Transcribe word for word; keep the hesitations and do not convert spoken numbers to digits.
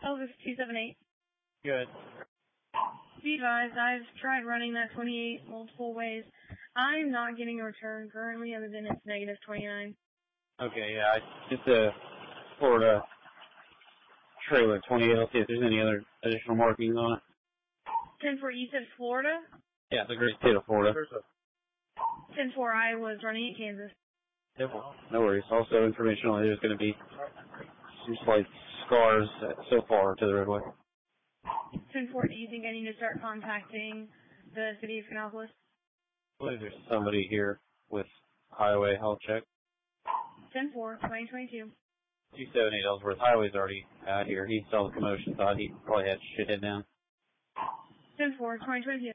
Elvis two seven eight. Good. Be advised, I've tried running that twenty-eight multiple ways. I'm not getting a return currently other than it's negative twenty-nine. Okay, yeah, it's a Florida trailer twenty-eight. I'll see if there's any other additional markings on it. ten four, you said Florida? Yeah, the great state of Florida. ten four, I was running in Kansas. No worries. Also, information on it is going to be some slight scars so far to the roadway. ten four, do you think I need to start contacting the city of Kannapolis? I believe there's somebody here with highway. I'll check. ten four, twenty twenty-two. two seventy-eight Ellsworth. Highway's already out here. He saw the commotion, thought he probably had shit head down. ten four, twenty twenty-two.